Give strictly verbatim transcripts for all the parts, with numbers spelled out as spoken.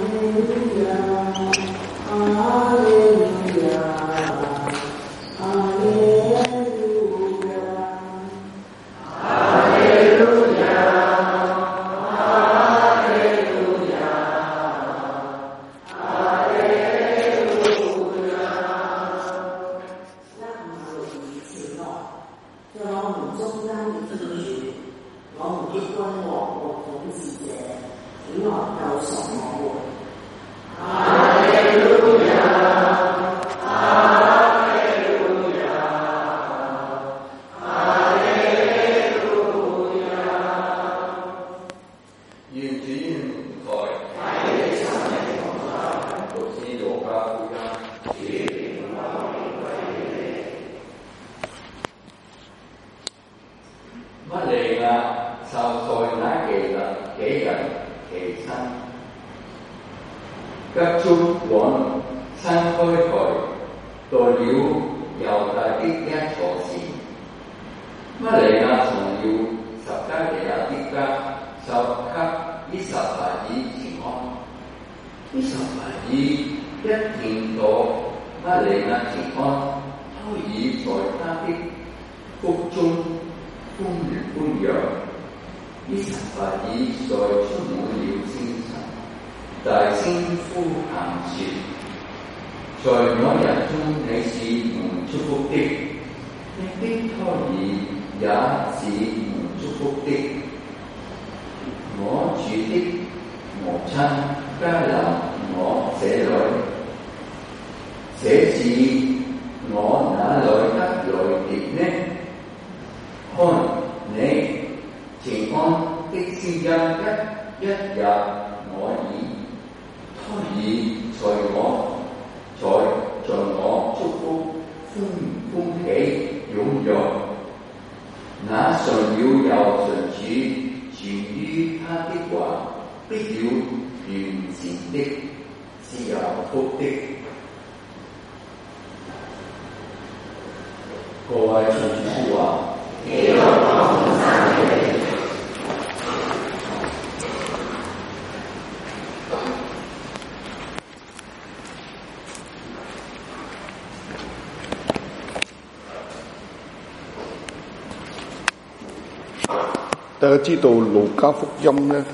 大家知道路加福音咧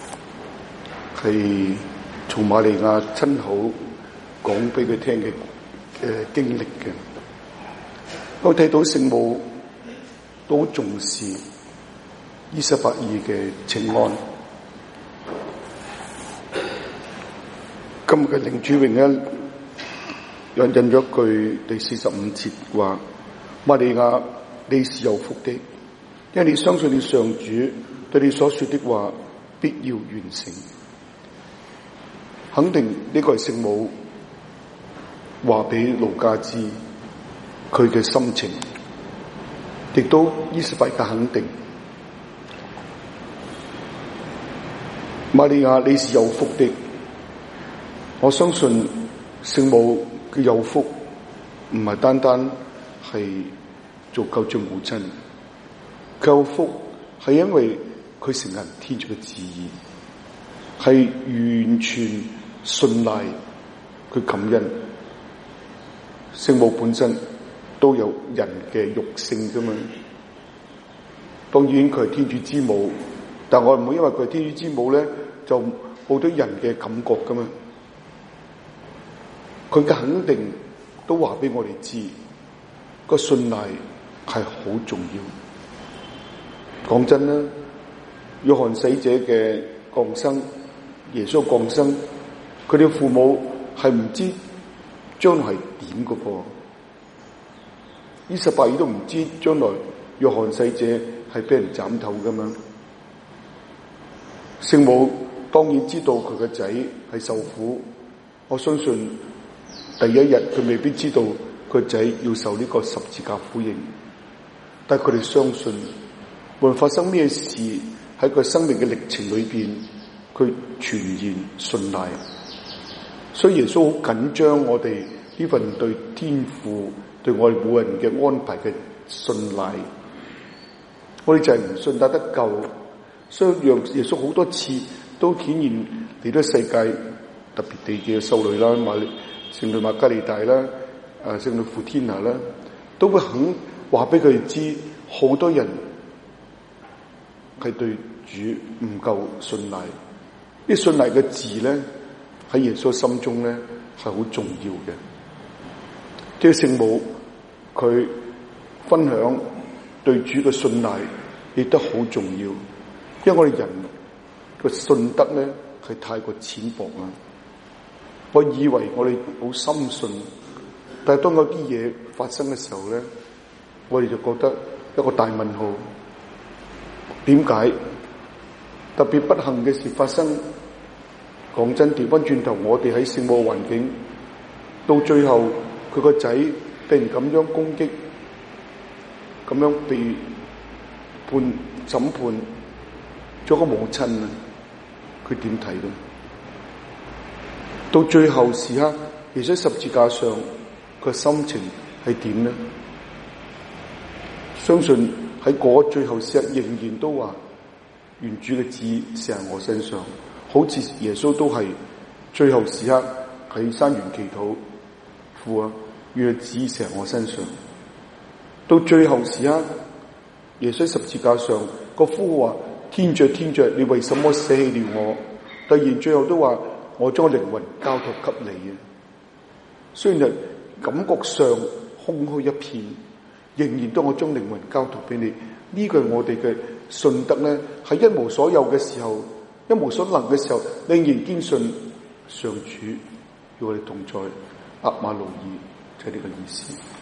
係從瑪利亞親口講俾佢聽嘅嘅經歷嘅。我睇到聖母都好重視依撒伯爾嘅請安。今日嘅領主榮恩引引咗句第四十五節話：瑪利亞，你是有福的，因為你相信你上主對你所說的話必要完成。肯定呢個係聖母話俾路加知佢嘅心情，亦都依撒伯爾嘅肯定。瑪利亞，你是有福的。我相信聖母嘅有福唔係單單係做救主母親，佢有福係因為佢承認天主嘅旨意，係完全信賴佢感恩。聖母本身都有人嘅肉性噶嘛，當然佢係天主之母，但我唔會因為佢係天主之母咧就冇咗人嘅感覺噶嘛。佢嘅肯定都話俾我哋知，個信賴係好重要。講真啦，約翰洗者嘅降生，耶穌降生，佢哋父母係唔知將來係點嘅噃。依撒伯爾都唔知將來約翰洗者係俾人斬頭噶嘛。聖母當然知道佢個仔係受苦，我相信第一日佢未必知道佢個仔要受呢個十字架苦刑，但係佢哋相信無論發生咩事喺佢生命嘅歷程裏邊，佢全然信賴。所以耶穌好緊張我哋呢份對天父對我哋每人嘅安排嘅信賴。我哋就係唔信得得救，所以讓耶穌好多次都顯現嚟到世界特別地嘅修女啦，瑪聖女瑪加利大啦，誒聖女傅天娜啦，都會肯話俾佢哋知，好多人係對主唔夠信賴。啲信賴嘅字咧，喺耶穌心中咧係好重要嘅。即係聖母佢分享對主嘅信賴亦都好重要，因為我哋人個信德咧係太過淺薄啦。我以為我哋好深信，但係當有啲嘢發生嘅時候咧，我哋就覺得一個大問號。點解？特別不幸嘅事發生，講真，調翻轉頭，我哋喺聖母環境，到最後佢個仔被人咁樣攻擊，咁樣被判審判，做個母親啊，佢點睇咧？到最後時刻，耶穌十字架上，佢心情係點呢？相信喺嗰最後時刻，仍然都話願主嘅旨意成喺我身上，好似耶穌都係最後時刻喺山園祈禱，父啊，願旨意成喺我身上。到最後時刻，耶穌十字架上個呼話：天主天主，你為什麼捨棄了我？突然最後都話：我將靈魂交託給你啊！雖然感覺上空虛一片，仍然都我將靈魂交託俾你。呢個係我哋嘅信德咧，喺一無所有嘅時候，一無所能嘅時候，仍然堅信上主與我哋同在。額瑪路爾就係呢個意思。